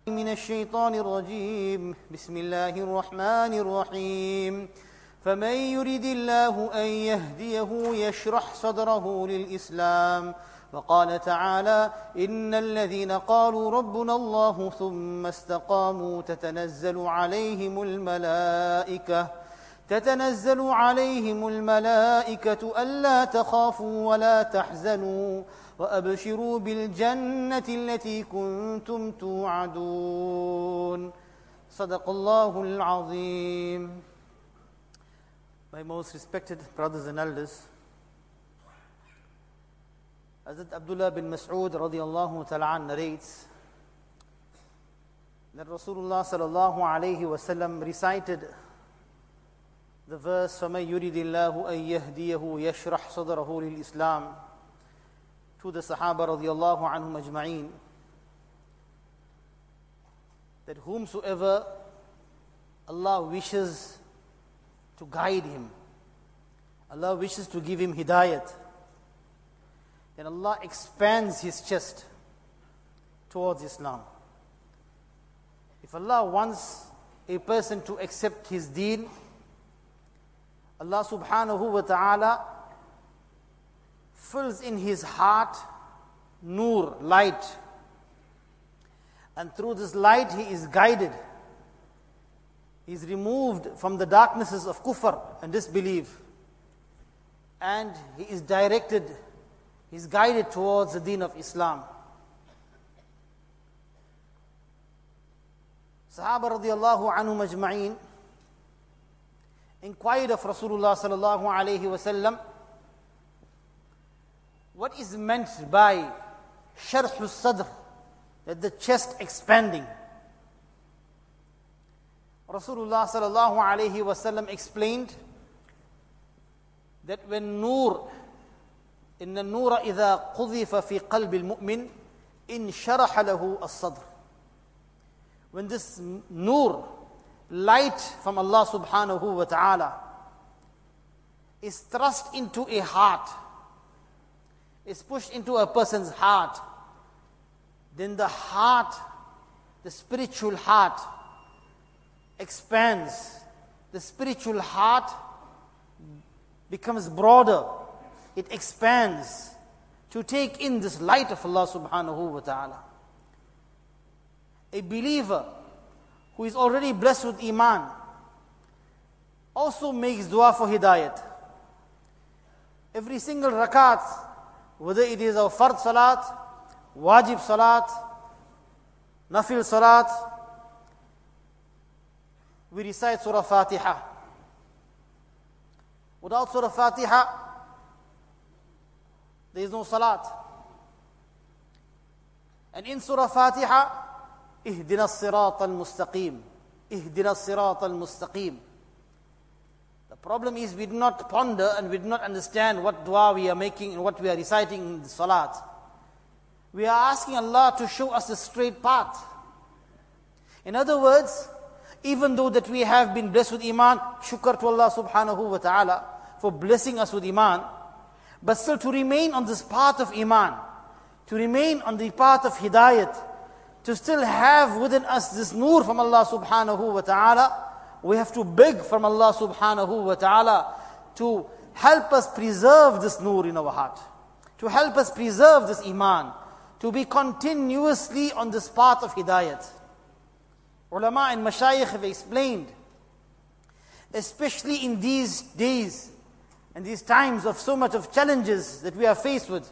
من الشيطان الرجيم بسم الله الرحمن الرحيم فمن يرد الله أن يهديه يشرح صدره للإسلام وقال تعالى إن الذين قالوا ربنا الله ثم استقاموا تتنزل عليهم الملائكة ألا تخافوا ولا تحزنوا وأبشروا بالجنة التي كنتم توعدون صدق الله العظيم. My most respected brothers and elders, Hazrat Abdullah bin Mas'ud radiyallahu ta'ala narrates that Rasulullah sallallahu alayhi wa sallam recited the verse فَمَنْ يُرِدِ اللَّهُ أَنْ يَهْدِيَهُ يَشْرَحْ صَدْرَهُ لِلْإِسْلَامِ to the Sahaba radiyallahu anhum ajma'een, that whomsoever Allah wishes to guide him, Allah wishes to give him hidayat, then Allah expands his chest towards Islam. If Allah wants a person to accept his deen, Allah subhanahu wa ta'ala fills in his heart nur, light, and through this light he is guided. He is removed from the darknesses of kufr and disbelief, and he is directed, he is guided towards the deen of Islam. Sahaba radiyallahu anhum ajma'een inquired of Rasulullah sallallahu alayhi wa sallam, what is meant by sharh al-sadr, that the chest expanding? Rasulullah sallallahu alayhi wa sallam explained that when nur, inna nura idha qudhifa fi qalbi al-mu'min in sharaha lahu as-sadr, when this nur, light from Allah subhanahu wa ta'ala, is thrust into a heart, is pushed into a person's heart, then the heart, the spiritual heart, expands. The spiritual heart becomes broader. It expands to take in this light of Allah subhanahu wa ta'ala. A believer who is already blessed with iman also makes dua for hidayat. Every single rakat, whether it is our fard salat, wajib salat, nafil salat, we recite Surah Fatiha. Without Surah Fatiha, there is no salat. And in Surah Fatiha, اهدنا الصراط المستقيم, اهدنا الصراط المستقيم. The problem is we do not ponder and we do not understand what dua we are making and what we are reciting in the salat. We are asking Allah to show us the straight path. In other words, even though that we have been blessed with iman, shukr to Allah subhanahu wa ta'ala for blessing us with iman, but still to remain on this path of iman, to remain on the path of hidayat, to still have within us this nur from Allah subhanahu wa ta'ala, we have to beg from Allah subhanahu wa ta'ala to help us preserve this nur in our heart, to help us preserve this iman, to be continuously on this path of hidayat. Ulama and mashayikh have explained, especially in these days and these times of so much of challenges that we are faced with,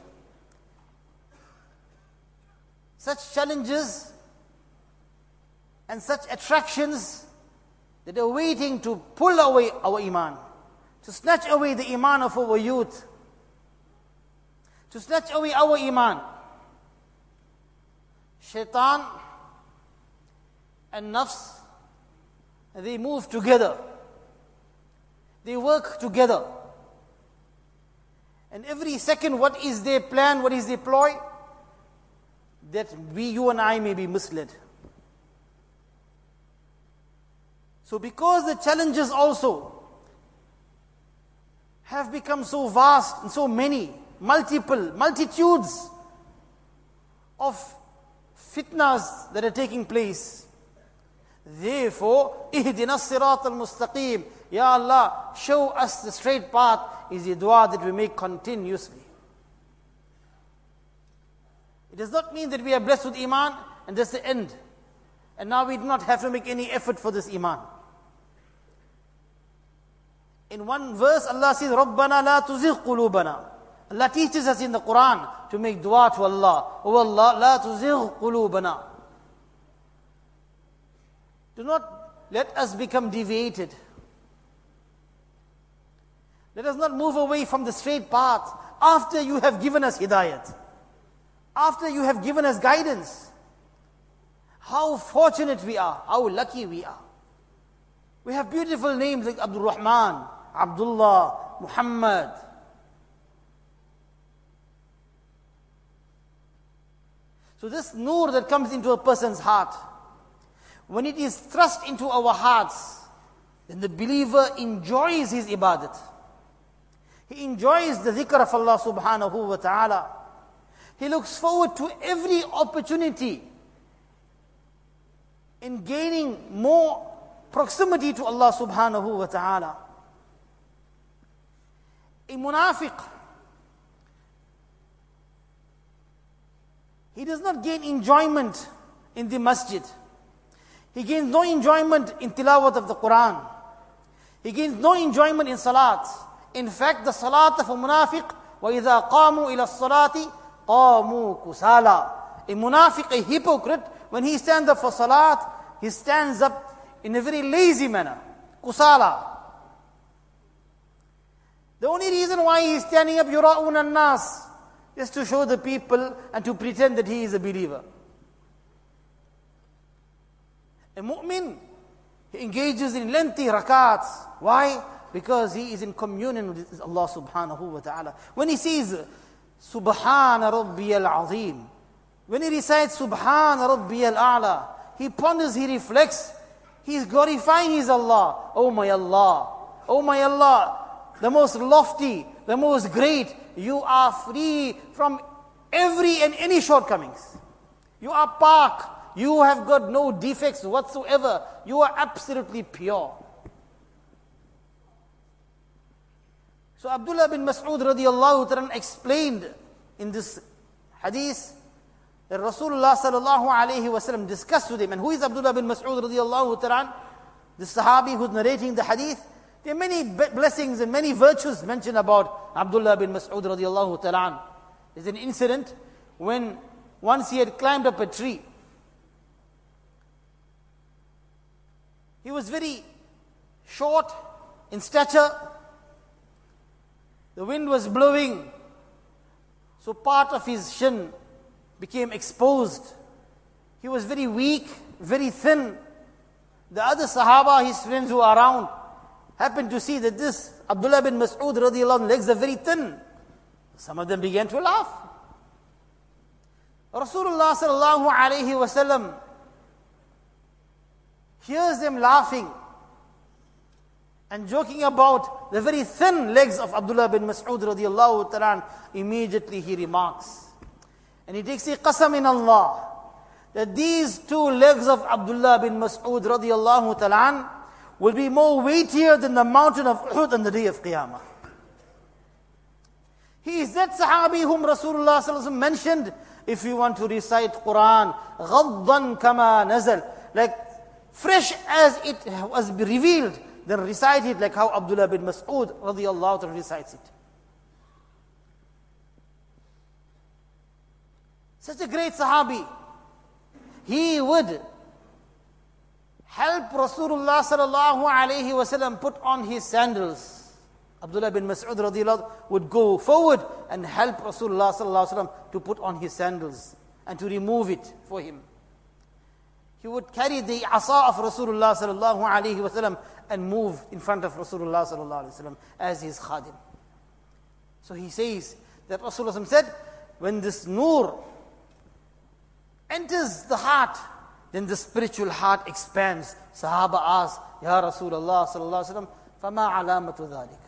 such challenges and such attractions that are waiting to pull away our iman, to snatch away the iman of our youth, to snatch away our iman. Shaitan and nafs, they move together. They work together. And every second, what is their plan, what is their ploy? That you and I may be misled. So because the challenges also have become so vast and so many, multitudes of fitnas that are taking place. Therefore, ihdina as-sirat al-mustaqim. Ya Allah, show us the straight path is the dua that we make continuously. It does not mean that we are blessed with iman and that's the end. And now we do not have to make any effort for this iman. In one verse, Allah says, رَبَّنَا لَا تُزِغْ قُلُوبَنَا. Allah teaches us in the Quran to make dua to Allah. Oh Allah, لَا تُزِغْ قُلُوبَنَا. Do not let us become deviated. Let us not move away from the straight path after you have given us hidayat. After you have given us guidance. How fortunate we are, how lucky we are. We have beautiful names like Abdul Rahman, Abdullah, Muhammad. So this nur that comes into a person's heart, when it is thrust into our hearts, then the believer enjoys his ibadat. He enjoys the dhikr of Allah subhanahu wa ta'ala. He looks forward to every opportunity in gaining more proximity to Allah subhanahu wa ta'ala. A munafiq, he does not gain enjoyment in the masjid. He gains no enjoyment in tilawat of the Quran. He gains no enjoyment in salat. In fact, the salat of a munafiq, وَإِذَا قَامُوا إِلَى الصَّلَاةِ قَامُوا كُسَالًا. A munafiq, a hypocrite, when he stands up for salat, he stands up in a very lazy manner. Kusala. The only reason why he is standing up, يُرَاءُونَ النَّاسِ, is to show the people and to pretend that he is a believer. A mu'min, he engages in lengthy rakats. Why? Because he is in communion with Allah subhanahu wa ta'ala. When he says, Subhana Rabbiyal Azim, when he recites Subhana Rabbiyal A'la, he ponders, he reflects, he is glorifying his Allah. Oh my Allah, oh my Allah, the most lofty, the most great, you are free from every and any shortcomings. You are pak, you have got no defects whatsoever, you are absolutely pure. So Abdullah bin Mas'ud radiyallahu ta'ala explained in this hadith that Rasulullah sallallahu alayhi wa sallam discussed with him. And who is Abdullah bin Mas'ud radiyallahu ta'ala? The Sahabi who's narrating the hadith. There are many blessings and many virtues mentioned about Abdullah bin Mas'ud radiyallahu ta'ala. There's an incident when once he had climbed up a tree. He was very short in stature. The wind was blowing, so part of his shin became exposed. He was very weak, very thin. The other Sahaba, his friends who are around, happened to see that this Abdullah bin Mas'ud radiyallahu anhu legs are very thin. Some of them began to laugh. Rasulullah sallallahu alayhi wa sallam hears them laughing and joking about the very thin legs of Abdullah bin Mas'ud radiyallahu ta'ala. Immediately he remarks, and he takes a qasam in Allah, that these two legs of Abdullah bin Mas'ud radiyallahu ta'ala will be more weightier than the mountain of Uhud on the day of Qiyamah. He is that Sahabi whom Rasulullah sallallahu alaihi wasallam mentioned, if you want to recite Quran, غَضًّا كَمَا نَزَلْ, like fresh as it was revealed, then recite it like how Abdullah bin Mas'ud radiyallahu ta'ala recites it. Such a great Sahabi. He would help Rasulullah sallallahu alayhi wa sallam put on his sandals. Abdullah bin Mas'ud radiyallahu anhu would go forward and help Rasulullah sallallahu alayhi wa sallam to put on his sandals and to remove it for him. He would carry the asa of Rasulullah sallallahu alayhi wa sallam and move in front of Rasulullah sallallahu alayhi wa sallam as his khadim. So he says that Rasulullah said, when this nur enters the heart, then the spiritual heart expands. Sahaba asked, Ya Rasulullah sallallahu alayhi wa sallam, فَمَا عَلَامَةُ ذَلِكَ?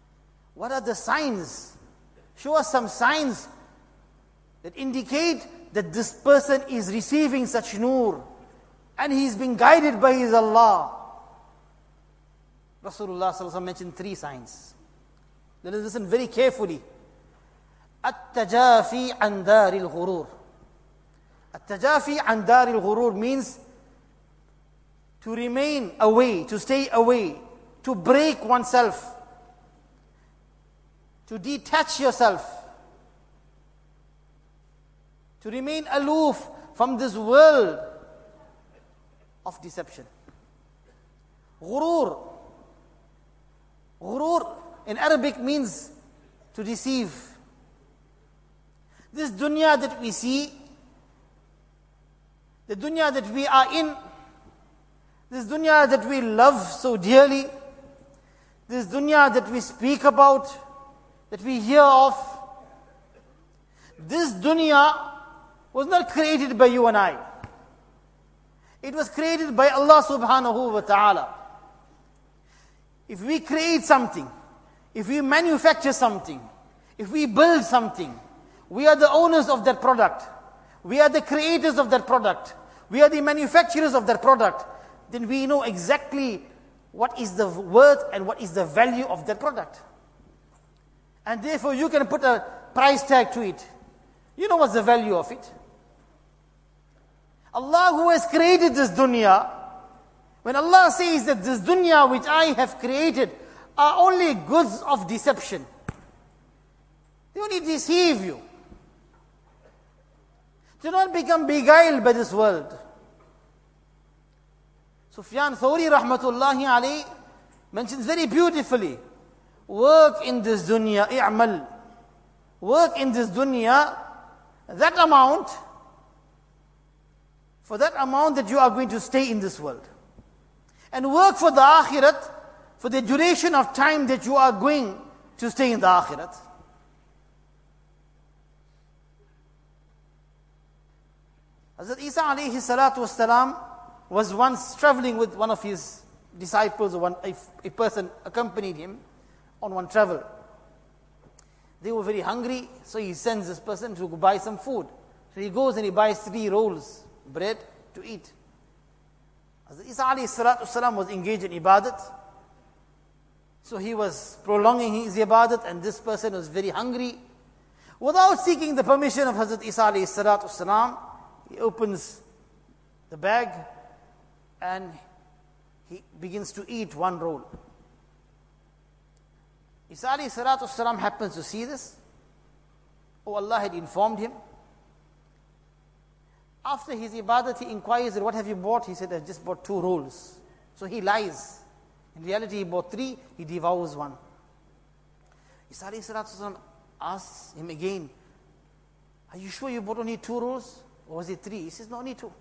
What are the signs? Show us some signs that indicate that this person is receiving such noor and he is being guided by his Allah. Rasulullah sallallahu alaihi wasallam mentioned 3 signs. Let us listen very carefully. At-tajafi an daril ghurur. At-tajafi an daril ghurur means to remain away, to stay away, to break oneself, to detach yourself, to remain aloof from this world of deception. Ghurur. Ghurur in Arabic means to deceive. This dunya that we see, the dunya that we are in, this dunya that we love so dearly, this dunya that we speak about, that we hear of, this dunya was not created by you and I. It was created by Allah subhanahu wa ta'ala. If we create something, if we manufacture something, if we build something, we are the owners of that product. We are the creators of that product. We are the manufacturers of that product. Then we know exactly what is the worth and what is the value of that product. And therefore you can put a price tag to it. You know what's the value of it. Allah who has created this dunya, when Allah says that this dunya which I have created are only goods of deception, they only deceive you. Do not become beguiled by this world. Sufyan Thawri rahmatullahi alayhi mentions very beautifully, work in this dunya, i'mal. Work in this dunya, that amount, for that amount that you are going to stay in this world. And work for the akhirat, for the duration of time that you are going to stay in the akhirat. Hazrat Isa alayhi salatu wasalam was once traveling with one of his disciples, or a person accompanied him on one travel. They were very hungry, so he sends this person to go buy some food. So he goes and he buys 3 rolls bread to eat. Hazrat Isa alayhi salatu wasalam was engaged in ibadat. So he was prolonging his ibadat, and this person was very hungry. Without seeking the permission of Hazrat Isa alayhi salatu wasalam, he opens the bag and he begins to eat 1 roll. Isa alayhi salatu wasalam happens to see this. Oh, Allah had informed him. After his ibadat, he inquires, what have you bought? He said, I just bought 2 rolls. So he lies. In reality, he bought 3, he devours 1. Isa alayhi salatu wasalam asks him again, are you sure you bought only 2 rolls? Or was it 3? He says, no, only 2.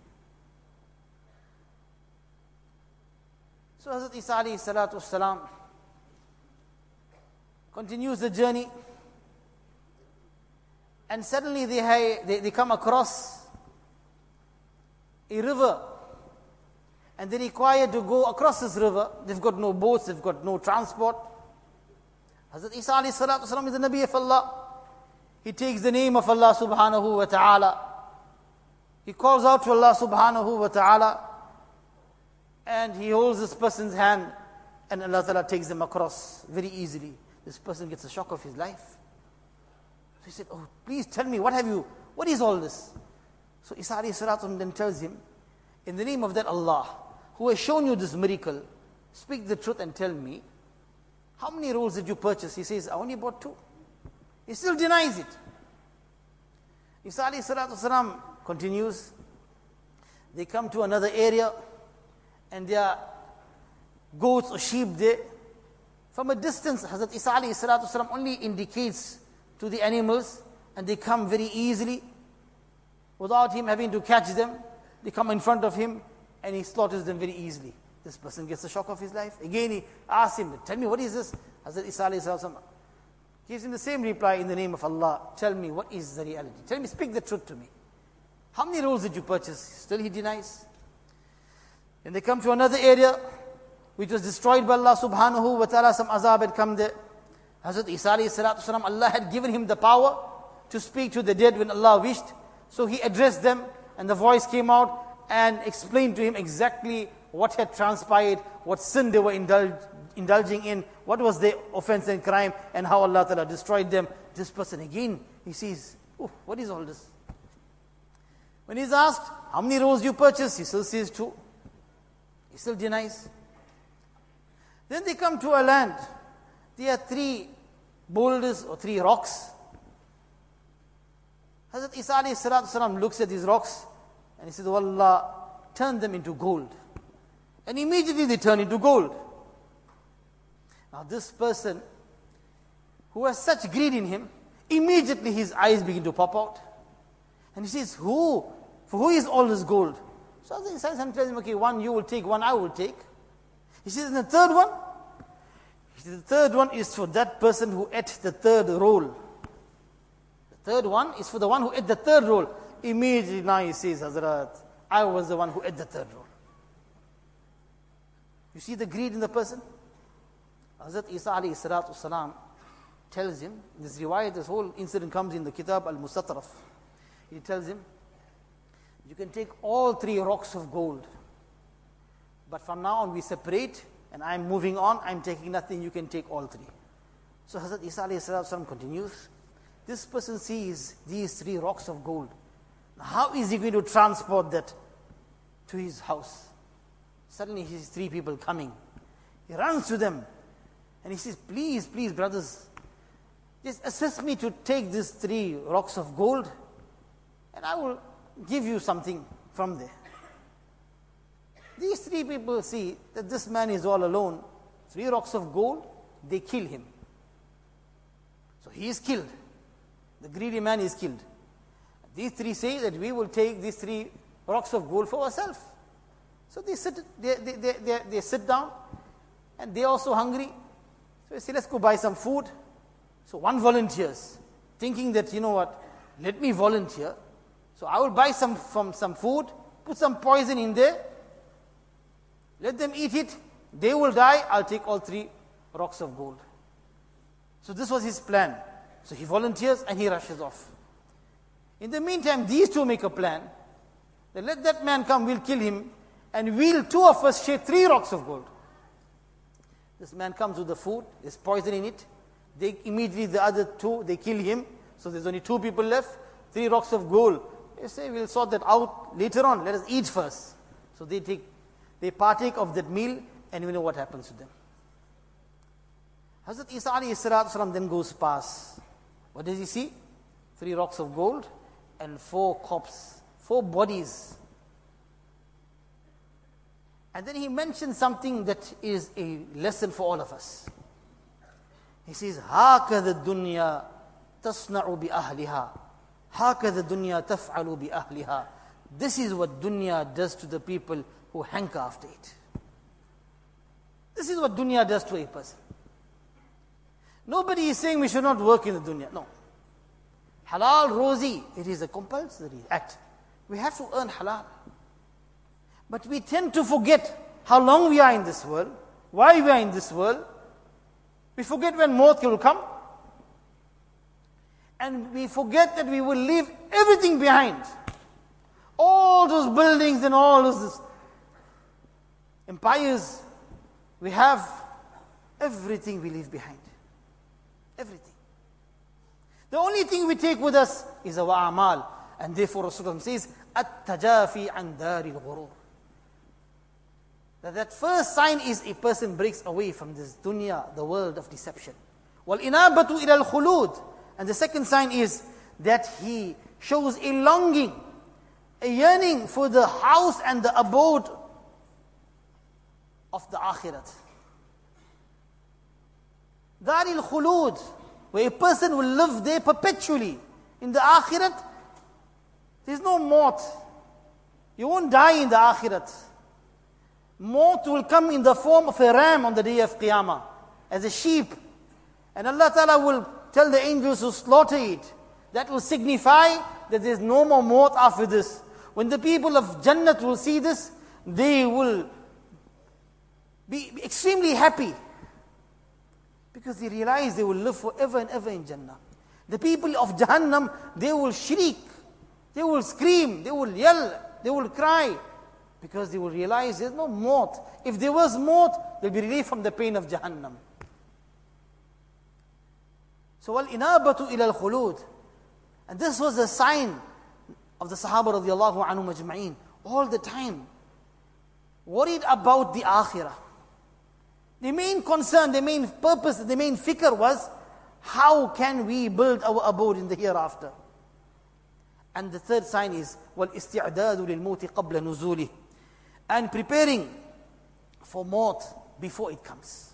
So Hazrat Isa alayhi salatu wasalam continues the journey, and suddenly they come across a river, and they're required to go across this river. They've got no boats, they've got no transport. Hazrat Isa alayhi salatu wasalam is the Nabi of Allah. He takes the name of Allah subhanahu wa ta'ala. He calls out to Allah subhanahu wa ta'ala, and he holds this person's hand, and Allah ta'ala takes them across very easily. This person gets a shock of his life. So he said, oh, please tell me, what is all this? So Isa alayhi salatu then tells him, in the name of that Allah, who has shown you this miracle, speak the truth and tell me, how many rolls did you purchase? He says, I only bought 2. He still denies it. Isa alayhi salatu continues. They come to another area, and there are goats or sheep there. From a distance, Hazrat Isa alayhi salatu wasalam only indicates to the animals, and they come very easily, without him having to catch them. They come in front of him, and he slaughters them very easily. This person gets the shock of his life. Again he asks him, tell me, what is this? Hazrat Isa alayhi salatu wasalam gives him the same reply, in the name of Allah, tell me, what is the reality? Tell me, speak the truth to me. How many rolls did you purchase? Still he denies. Then they come to another area which was destroyed by Allah subhanahu wa ta'ala. Some azab had come there. Hazrat Isa alayhi salatu wasalam, Allah had given him the power to speak to the dead when Allah wished. So he addressed them, and the voice came out and explained to him exactly what had transpired, what sin they were indulging in, what was their offense and crime, and how Allah Ta'ala destroyed them. This person again, he sees, oh, what is all this? When he's asked, how many rows you purchased? He still says 2. He still denies. Then they come to a land. There are 3 boulders or 3 rocks. Hazrat Isa alayhi salatu wasalam looks at these rocks and he says, oh Allah, turn them into gold. And immediately they turn into gold. Now this person who has such greed in him, immediately his eyes begin to pop out. And he says, for who is all this gold? So Hazrat Isa tells him, okay, 1 you will take, 1 I will take. He says, and the third one? He says, the third one is for that person who ate the 3rd roll. The 3rd one is for the one who ate the 3rd roll. Immediately now he says, Hazrat, I was the one who ate the 3rd roll. You see the greed in the person? Hazrat Isa alayhi salatu wasalam tells him, this riwayat, this whole incident comes in the Kitab al-Mustatraf. He tells him, you can take all 3 rocks of gold. But from now on we separate and I'm moving on, I'm taking nothing, you can take all 3. So Hazrat Isa alayhi salatu wasalam continues, this person sees these 3 rocks of gold. Now how is he going to transport that to his house? Suddenly he sees 3 people coming. He runs to them and he says, please, please brothers, just assist me to take these 3 rocks of gold and I will give you something from there. These 3 people see that this man is all alone. 3 rocks of gold, they kill him. So he is killed. The greedy man is killed. These 3 say that we will take these 3 rocks of gold for ourselves. So they sit down and they are also hungry. So they say, let's go buy some food. So one volunteers, thinking that, you know what, let me volunteer. So I will buy some food, put some poison in there, let them eat it, they will die, I'll take all 3 rocks of gold. So this was his plan. So he volunteers and he rushes off. In the meantime, these 2 make a plan. They let that man come, we'll kill him, and we'll 2 of us share 3 rocks of gold. This man comes with the food, there's poison in it. They immediately, the other 2, they kill him. So there's only 2 people left, 3 rocks of gold. They say, we'll sort that out later on, let us eat first. So they partake of that meal, and we know what happens to them. Hazrat Isa alayhi salatu wasalam then goes past. What does he see? 3 rocks of gold and 4 corpses, 4 bodies. And then he mentions something that is a lesson for all of us. He says, هَكَذَا الدُّنْيَا تَصْنَعُ بِأَهْلِهَا هَكَذَا الدُّنْيَا تَفْعَلُ بِأَهْلِهَا. This is what dunya does to the people who hanker after it. This is what dunya does to a person. Nobody is saying we should not work in the dunya. No. Halal, rozi, it is a compulsory act. We have to earn halal. But we tend to forget how long we are in this world, why we are in this world. We forget when maut will come. And we forget that we will leave everything behind. All those buildings and all those empires, we have everything we leave behind. Everything. The only thing we take with us is our amal. And therefore Rasulullah says, At-tajafi an daril ghurur. That first sign is a person breaks away from this dunya, the world of deception. Wal-inabatu ila al-khulud. And the second sign is that he shows a longing, a yearning for the house and the abode of the akhirat. Daril khulud, where a person will live there perpetually. In the akhirat, there's no maut. You won't die in the akhirat. Maut will come in the form of a ram on the day of Qiyamah, as a sheep. And Allah Ta'ala will tell the angels to slaughter it. That will signify that there's no more maut after this. When the people of Jannat will see this, they will be extremely happy. Because they realize they will live forever and ever in Jannah. The people of Jahannam, they will shriek. They will scream, they will yell, they will cry, because they will realize there's no maut. If there was maut, they'll be relieved from the pain of Jahannam. So, wal-inabatu ila al-khulud. And this was a sign of the Sahaba radiallahu anhum ajma'in. All the time, worried about the akhirah. The main concern, the main purpose, the main fikr was, how can we build our abode in the hereafter? And the third sign is, وَالْإِسْتِعْدَادُ لِلْمَوْتِ قَبْلَ نُزُولِهِ. And preparing for maut before it comes.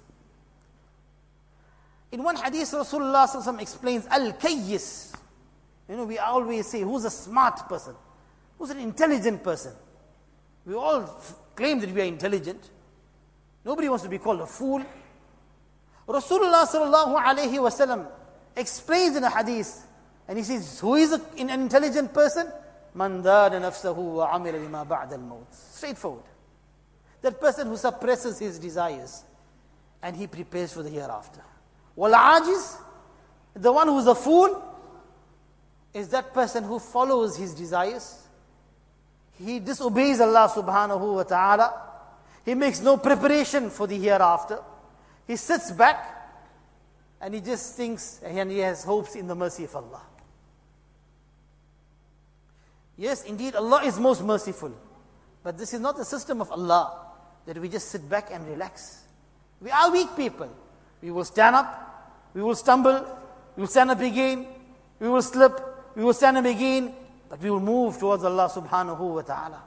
In one hadith, Rasulullah sallallahu alaihi wasallam explains, Al-Kayyis. We always say, who's a smart person? Who's an intelligent person? We all claim that we are intelligent. Nobody wants to be called a fool. Rasulullah sallallahu alaihi wasallam explains in a hadith, and he says, who is an intelligent person? Man dana nafsahu wa amila lima ba'da al-maut. Straightforward. That person who suppresses his desires and he prepares for the hereafter. Wal-ajiz, the one who is a fool, is that person who follows his desires. He disobeys Allah subhanahu wa ta'ala. He makes no preparation for the hereafter. He sits back and he just thinks and he has hopes in the mercy of Allah. Yes, indeed, Allah is most merciful. But this is not the system of Allah, that we just sit back and relax. We are weak people. We will stand up, we will stumble, we will stand up again, we will slip, we will stand up again, but we will move towards Allah subhanahu wa ta'ala.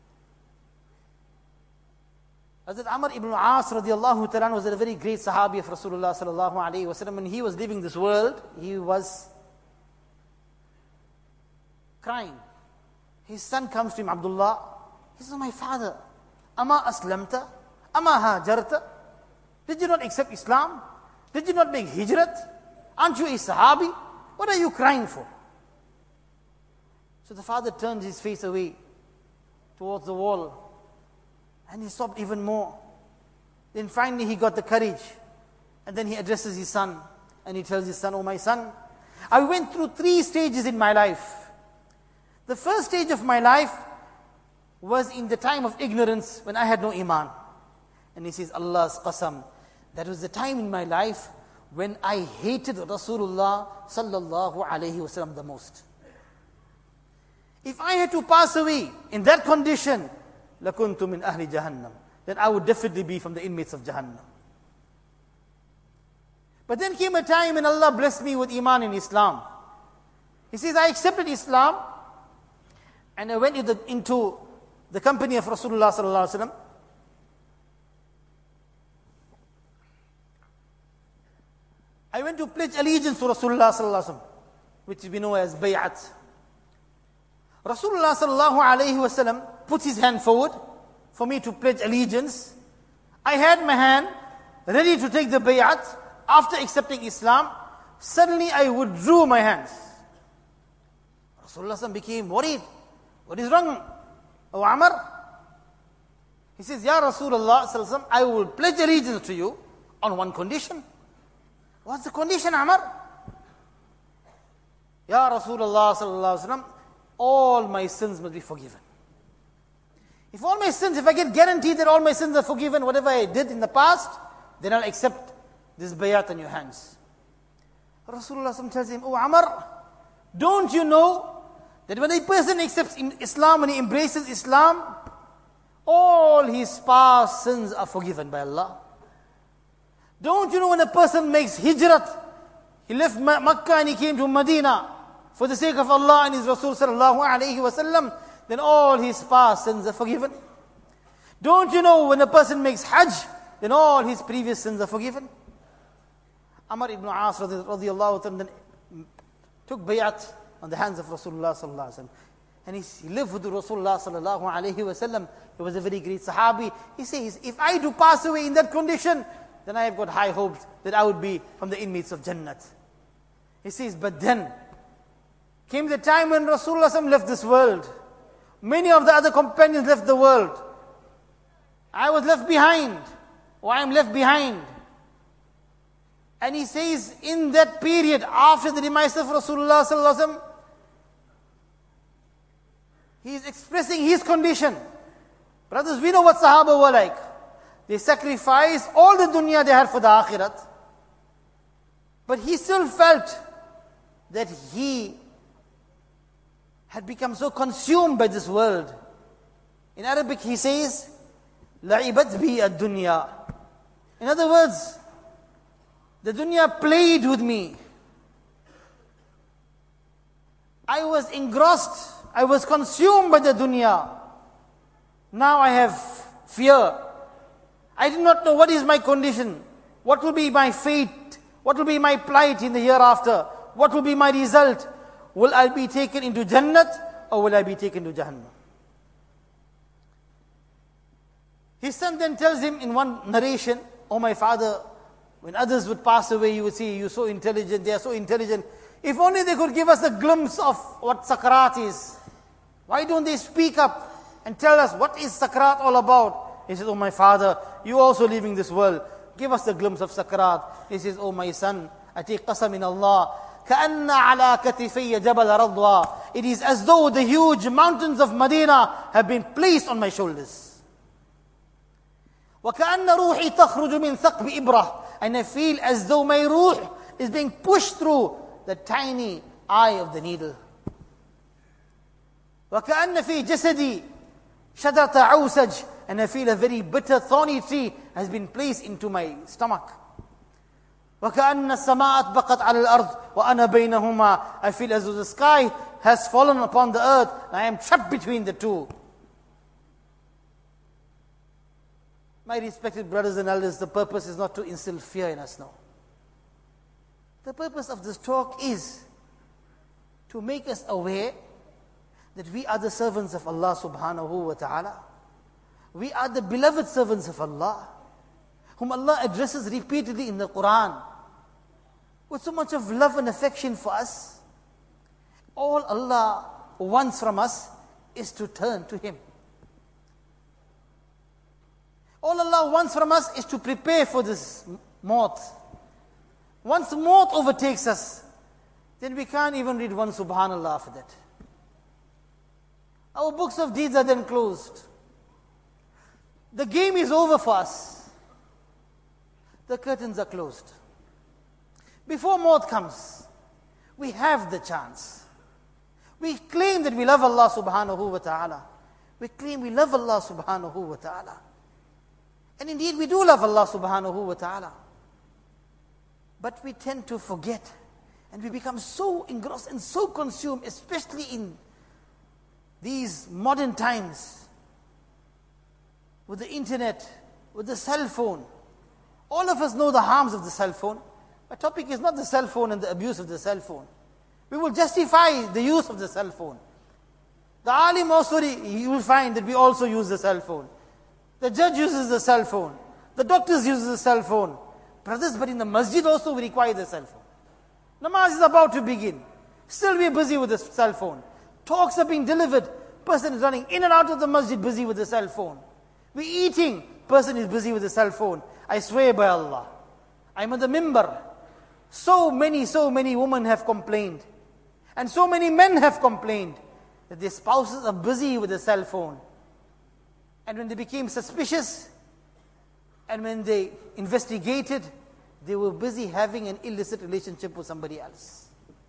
Hazrat Amr ibn al-As radiallahu ta'ala was a very great sahabi of Rasulullah sallallahu alayhi wa sallam. When he was leaving this world, he was crying. His son comes to him, Abdullah. He says, my father, Ama aslamta? Ama hajarta? Did you not accept Islam? Did you not make hijrat? Aren't you a sahabi? What are you crying for? So the father turned his face away towards the wall and he sobbed even more. Then finally he got the courage and then he addresses his son and he tells his son, oh my son, I went through 3 stages in my life. The first stage of my life was in the time of ignorance when I had no iman. And he says, Allah's qasam, that was the time in my life when I hated Rasulullah sallallahu alayhi wasallam the most. If I had to pass away in that condition, لَكُنْتُ مِنْ أَهْلِ جَهَنَّمْ, then I would definitely be from the inmates of Jahannam. But then came a time when Allah blessed me with iman in Islam. He says, I accepted Islam and I went into the company of Rasulullah sallallahu alaihi wasallam. I went to pledge allegiance to Rasulullah sallallahu alaihi wasallam, which we know as bay'at. Rasulullah sallallahu alaihi wasallam puts his hand forward for me to pledge allegiance. I had my hand ready to take the bay'at. After accepting Islam, suddenly I withdrew my hands. Rasulullah became worried. What is wrong, O Amr? He says, Ya Rasulullah sallallahu alaihi wasallam, I will pledge allegiance to you on one condition. What's the condition, Amr? Ya Rasulullah sallallahu alaihi wasallam, all my sins must be forgiven. If I get guaranteed that all my sins are forgiven, whatever I did in the past, then I'll accept this bayat on your hands. Rasulullah tells him, Oh Amr, don't you know that when a person accepts Islam, when he embraces Islam, all his past sins are forgiven by Allah? Don't you know when a person makes hijrat, he left Makkah and he came to Medina for the sake of Allah and His Rasul sallallahu alayhi wa sallam, then all his past sins are forgiven? Don't you know when a person makes hajj, then all his previous sins are forgiven? Amr ibn As radiyallahu ta'ala took bayat on the hands of Rasulullah sallallahu alayhi wa sallam. And he lived with Rasulullah sallallahu alayhi wa sallam. He was a very great sahabi. He says, if I do pass away in that condition, then I have got high hopes that I would be from the inmates of Jannat. He says, but then came the time when Rasulullah sallallahu left this world. Many of the other companions left the world. I was left behind, or I am left behind. And he says, in that period, after the demise of Rasulullah sallallahu alaihi wasallam, He is expressing his condition. Brothers, we know what Sahaba were like. They sacrificed all the dunya they had for the akhirat. But he still felt that he had become so consumed by this world. In Arabic he says, لَعِبَتْ بِي الدُّنْيَا. In other words, the dunya played with me. I was engrossed, I was consumed by the dunya. Now I have fear. I do not know what is my condition, what will be my fate, what will be my plight in the hereafter, what will be my result. Will I be taken into Jannat or will I be taken to Jahannam? His son then tells him in one narration, "Oh my father, when others would pass away, you would see, you're so intelligent, they are so intelligent. If only they could give us a glimpse of what Sakrat is. Why don't they speak up and tell us what is Sakrat all about?" He says, "Oh my father, you also leaving this world. Give us a glimpse of Sakrat." He says, "Oh my son, I take qasam in Allah. كَأَنَّ عَلَىٰ كَتِفَيَّ جَبَلَ رَضْوَى. It is as though the huge mountains of Medina have been placed on my shoulders. وَكَأَنَّ رُوحِي تَخْرُجُ مِنْ ثَقْبِ إِبْرَةٍ. And I feel as though my ruh is being pushed through the tiny eye of the needle. وَكَأَنَّ فِي جَسَدِي شَجَرَةَ عَوْسَجٍ. And I feel a very bitter thorny tree has been placed into my stomach. وَكَأَنَّ السَّمَاءَ أَطْبَقَتْ عَلَى الْأَرْضِ وَأَنَا بَيْنَهُمَا. I feel as though the sky has fallen upon the earth and I am trapped between the two. My respected brothers and elders, the purpose is not to instill fear in us now. The purpose of this talk is to make us aware that we are the servants of Allah subhanahu wa ta'ala. We are the beloved servants of Allah, whom Allah addresses repeatedly in the Quran with so much of love and affection for us. All Allah wants from us is to turn to Him. All Allah wants from us is to prepare for this maut. Once maut overtakes us, then we can't even read one subhanallah for that. Our books of deeds are then closed. The game is over for us. The curtains are closed. Before maut comes, we have the chance. We claim that we love Allah subhanahu wa ta'ala. We claim we love Allah subhanahu wa ta'ala. And indeed we do love Allah subhanahu wa ta'ala. But we tend to forget. And we become so engrossed and so consumed, especially in these modern times, with the internet, with the cell phone. All of us know the harms of the cell phone. My topic is not the cell phone and the abuse of the cell phone. We will justify the use of the cell phone. The alim also, you will find that we also use the cell phone. The judge uses the cell phone. The doctors use the cell phone. Brothers, but in the masjid also we require the cell phone. Namaz is about to begin. Still we are busy with the cell phone. Talks are being delivered. Person is running in and out of the masjid busy with the cell phone. We eating. Person is busy with the cell phone. I swear by Allah, I'm on the mimbar. So many women have complained. And so many men have complained that their spouses are busy with the cell phone. And when they became suspicious, and when they investigated, they were busy having an illicit relationship with somebody else.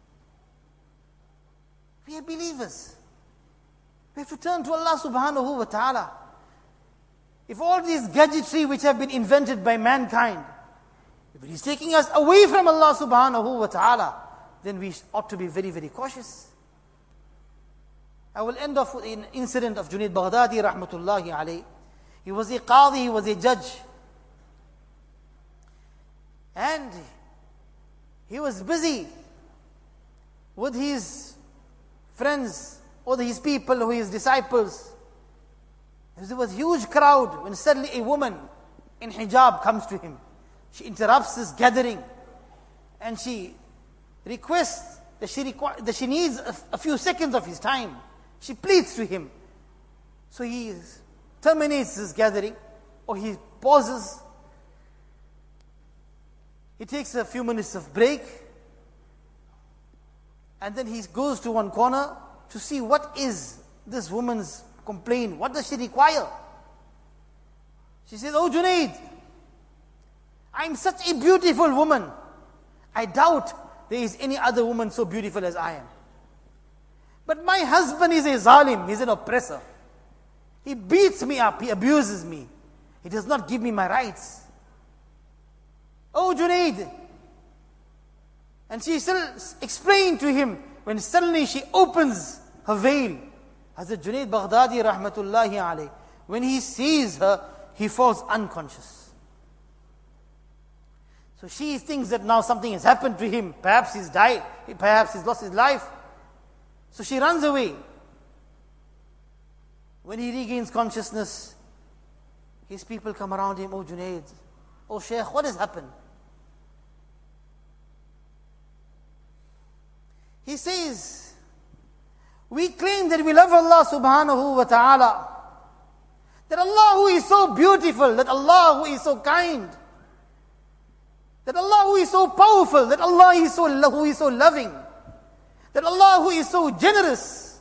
We are believers. We have to turn to Allah subhanahu wa ta'ala. If all these gadgetry which have been invented by mankind, if it is taking us away from Allah subhanahu wa ta'ala, then we ought to be very, very cautious. I will end off with an incident of Junaid Baghdadi rahmatullahi alayhi. He was a qadi, he was a judge. And he was busy with his friends, or his people, or his disciples. There was a huge crowd when suddenly a woman in hijab comes to him. She interrupts this gathering and she requests that she needs a few seconds of his time. She pleads to him. So he terminates this gathering, or he pauses. He takes a few minutes of break, and then he goes to one corner to see what is this woman's complaint. What does she require? She says, "Oh Junaid, I'm such a beautiful woman. I doubt there is any other woman so beautiful as I am. But my husband is a zalim, he's an oppressor. He beats me up, he abuses me. He does not give me my rights. Oh Junaid." And she still explained to him, when suddenly she opens her veil. Hazrat Junaid Baghdadi rahmatullahi alayh, when he sees her, he falls unconscious. So she thinks that now something has happened to him. Perhaps he's died, perhaps he's lost his life. So she runs away. When he regains consciousness, his people come around him. "Oh Junaid, oh Shaykh, what has happened?" He says, "We claim that we love Allah subhanahu wa ta'ala. That Allah who is so beautiful, that Allah who is so kind, that Allah who is so powerful, that Allah who is so loving, that Allah who is so generous.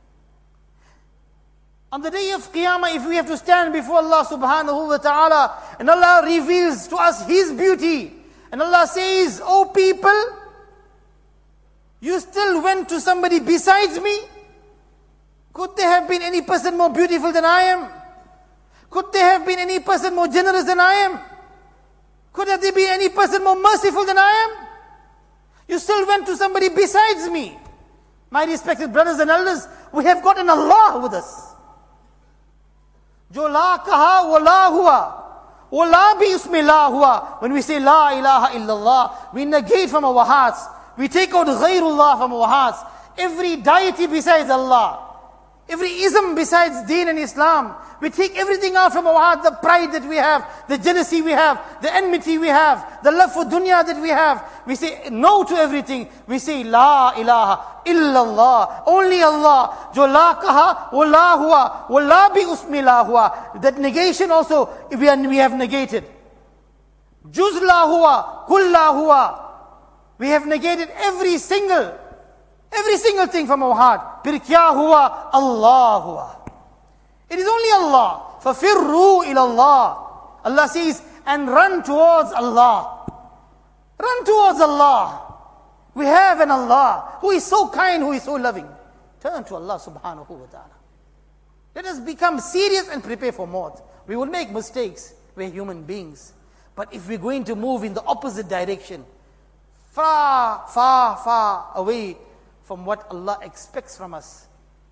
On the day of Qiyamah, if we have to stand before Allah subhanahu wa ta'ala, and Allah reveals to us His beauty, and Allah says, 'Oh people, you still went to somebody besides me? Could there have been any person more beautiful than I am? Could there have been any person more generous than I am? Could there be any person more merciful than I am? You still went to somebody besides me.' My respected brothers and elders, we have got an Allah with us. Jo la kaha wo la hua, wo la bhi usme la hua. When we say la ilaha illallah, we negate from our hearts. We take out ghairullah from our hearts. Every deity besides Allah, every ism besides Deen and Islam, we take everything out from our heart. The pride that we have, the jealousy we have, the enmity we have, the love for dunya that we have. We say no to everything. We say la ilaha illallah, only Allah. Jo la kaha wo la hua, wo la bi usmi la hua. That negation also we have negated. Juz la hua, kull la hua. We have negated every single thing from our heart. Fir kya hua? Allah hua. It is only Allah. Fafirru ilallah. Allah says, and run towards Allah. Run towards Allah. We have an Allah who is so kind, who is so loving. Turn to Allah subhanahu wa ta'ala. Let us become serious and prepare for maut. We will make mistakes. We're human beings. But if we're going to move in the opposite direction, far, far, far away from what Allah expects from us,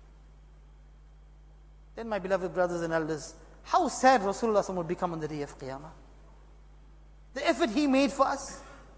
then my beloved brothers and elders, how sad Rasulullah will become on the day of Qiyamah. The effort he made for us.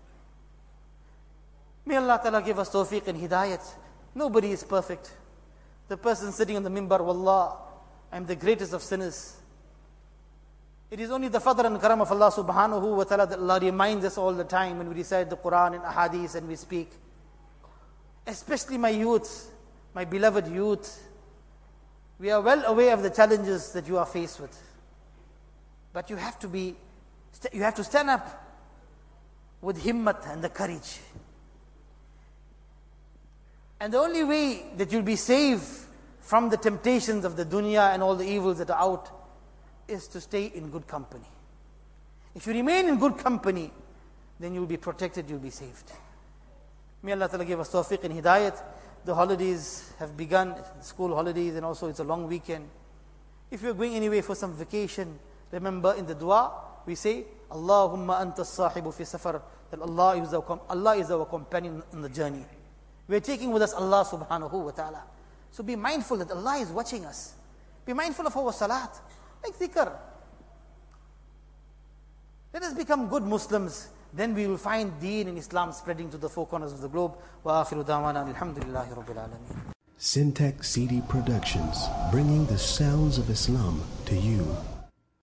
May Allah Ta'ala give us tawfiq and hidayat. Nobody is perfect. The person sitting on the mimbar, wallah, I am the greatest of sinners. It is only the fadl and karam of Allah subhanahu wa ta'ala that Allah reminds us all the time when we recite the Quran and ahadith and we speak. Especially my youth, my beloved youth. We are well aware of the challenges that you are faced with. But you have to stand up with himmat and the courage. And the only way that you'll be saved from the temptations of the dunya and all the evils that are out is to stay in good company. If you remain in good company, then you'll be protected, you'll be saved. May Allah Ta'ala give us tawfiq and hidayat. The holidays have begun, school holidays, and also it's a long weekend. If you're going anyway for some vacation, remember in the dua, we say, Allahumma anta sahibu fi safar, that Allah is our companion in the journey. We're taking with us Allah subhanahu wa ta'ala. So be mindful that Allah is watching us. Be mindful of our salat. Make dhikr. Let us become good Muslims. Then we will find Deen and Islam spreading to the four corners of the globe. Wa akhiru da'wana alhamdulillahi rabbil alameen. Syntax CD Productions, bringing the sounds of Islam to you.